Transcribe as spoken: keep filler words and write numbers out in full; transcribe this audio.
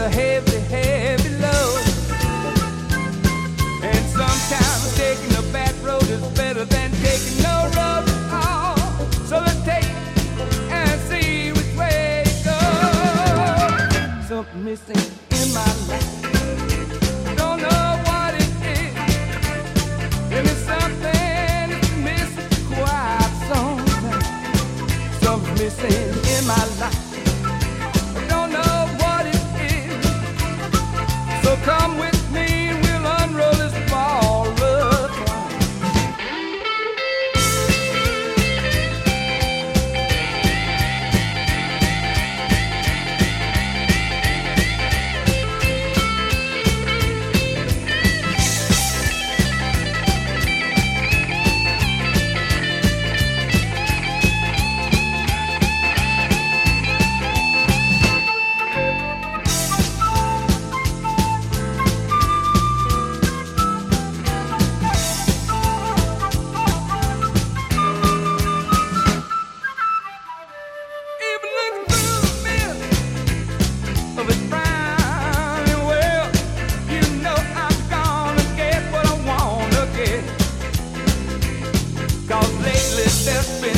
a heavy, heavy load. And sometimes taking the back road is better than taking no road at all. So let's take it and see which way it goes. Something missing in my life. Don't know what it is. And it's something that's missing quite sometimes. Something missing in my life. So come with me and we'll unroll this ball of twine. There's been